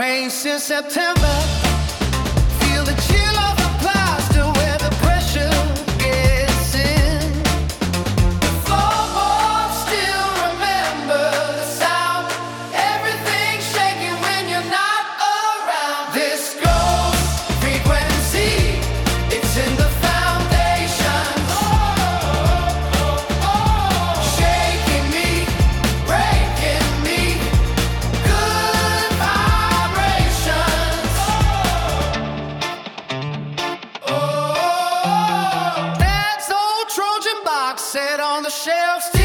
rain since September. Feel the chill of the plaster where the pressure gets in. The floorboards still remember the sound. Everything's shaking when you're not around. This ghost frequency, it's in the foundation. Shaking me, breaking me. Good vibrations. Dad's old Trojan box set on the shelf.